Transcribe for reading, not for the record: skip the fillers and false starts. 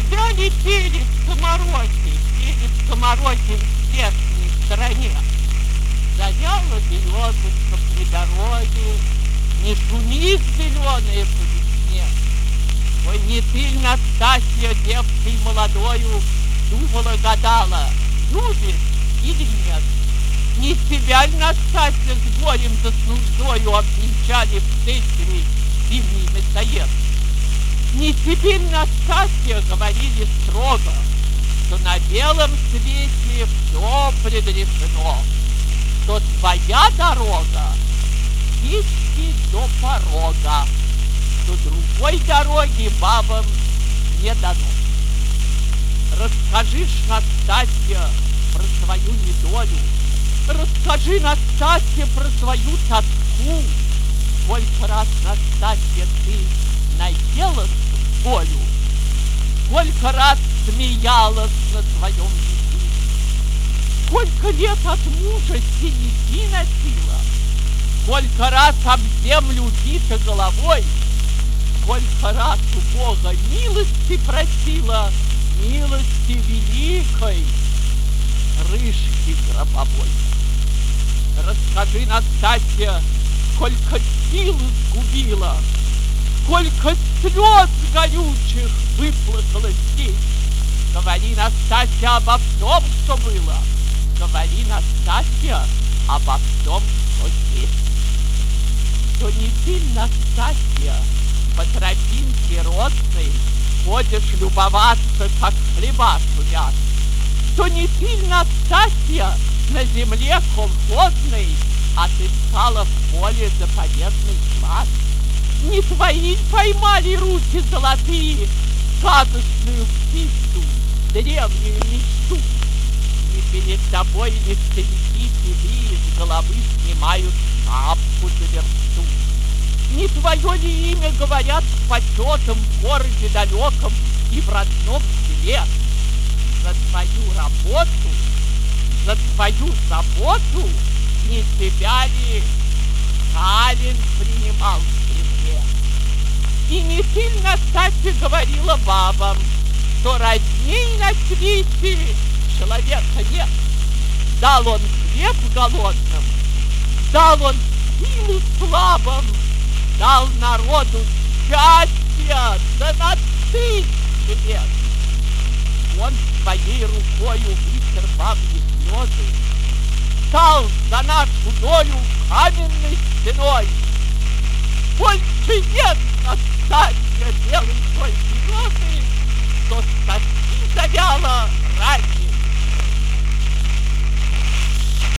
видали перед в снежной стороне? Завяла березонька при дороге, не шумит зеленая по весне. Ой, не ты, Настасья, девкой молодою, думала, гадала, любишь или нет? Не тебя ль, Настасья, с горем да с нуждою обвенчали в Тысяре зимний мясоед? Не тебе ль, Настасья, говорили строго, что на белом свете все предрешено, что твоя дорога птички до порога, что другой дороги бабам не дано. Расскажи ж, Настасья, про свою недолю, расскажи, Настасья, про свою тоску. Сколько раз, Настасья, ты наелась в болю, сколько раз смеялась на своем веку, сколько лет от мужа синяки носила, сколько раз об землю бита головой, сколько раз у Бога милости просила, милости великой, крышки гробовой. Расскажи, Настасья, сколько сил сгубила, сколько слез горючих выплакала здесь. Говори, Настасья, обо всем, что было. Говори, Настасья, обо всем, что есть. Что не ты, Настасья, по тропинке росной ходишь любоваться, как хлеба шумят. Что не ты, Настасья, на земле колхозной отыскала в поле заповедный клад. Не твои поймали руки золотые сказочную птицу, древнюю мечту. И перед тобой не старики седые с головы снимают шапку за версту. Не твое ли имя говорят с почетом в городе далеком и в родном селе? За твою работу, за твою заботу не тебя ли Сталин принимал в Кремле? И не ты ль, Настасья, говорила бабам, что родней на свете человека нет? Дал он хлеб голодным, дал он силу слабым, дал народу счастье, да на 1000 лет. Он своей рукою вытер бабьи слезы, стал за нашу долю каменной стеной. Больше нет, Настасья, белой той березы, что спасти завяла ранее